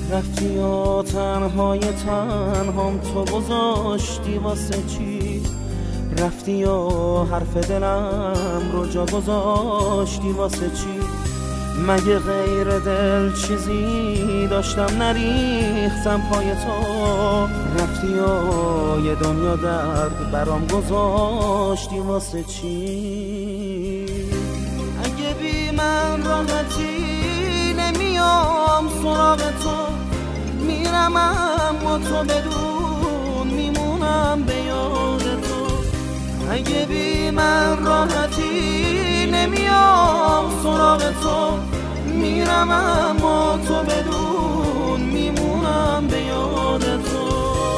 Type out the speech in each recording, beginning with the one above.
رفتی یا تنهای تنهام تو گذاشتی واسه چی؟ رفتی یا حرف دلم رو جا گذاشتی واسه چی؟ مگه غیر دل چیزی داشتم نریختم پای تو؟ رفتی یا یه دنیا درد برام گذاشتی واسه چی؟ اگه بی من راحتی نمیام سراغ تو، میرم اما تو بدون میمونم به یاد تو. اگه بی من راحتی نمیام سراغ تو، میرم اما تو بدون میمونم به یاد تو.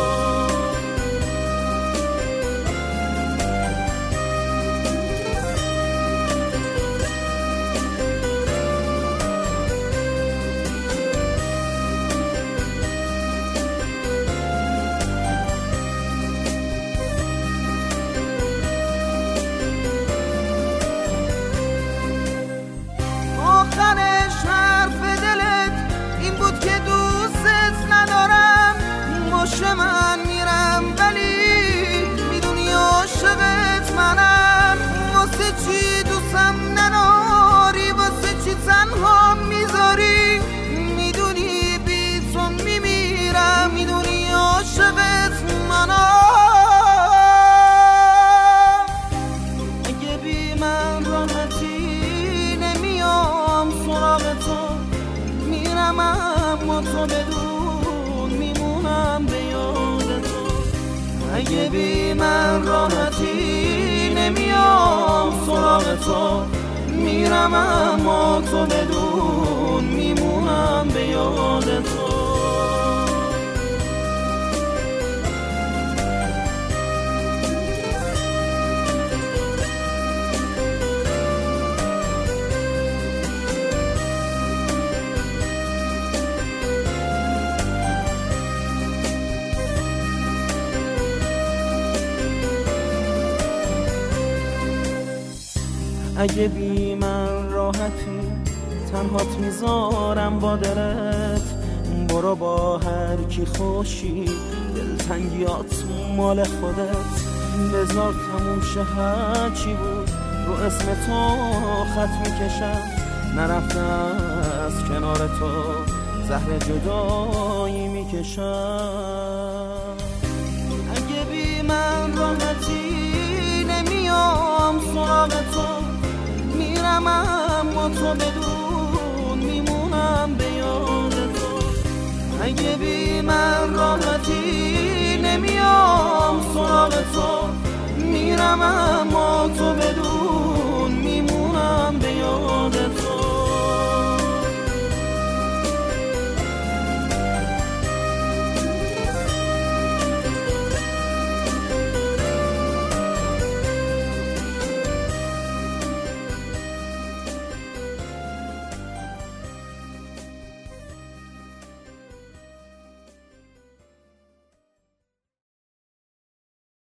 آخرش حرف دلت این بود که دوستت ندارم، مش من میرم ولی میدونی عاشقت منم. واسه چی دوستم نداری، واسه چی تنها میذاری؟ میدونی بی تو میمیرم، میدونی عاشقت منم. اگه بی من راحتی سراغ تو، میرم اما تو بدون میمونم به یاد تو. اگه بی من راحتی نمیام سراغ تو، میرم اما تو بدون میمونم به یاد تو. اگه بی من راحتی تنهات میذارم با دلت، برو با هر کی خوشی دلتنگیات مال خودت. بذار تموم شه هرچی بود رو اسم تو خط میکشم، نرفتم از کنار تو زهر جدایی میکشم. اگه بی من راحتی نمیام سراغ تو، میرم اما تو بدون میمونم به یاد تو. اگه بی من راحتی نمیام سراغ تو، میرم اما تو بدون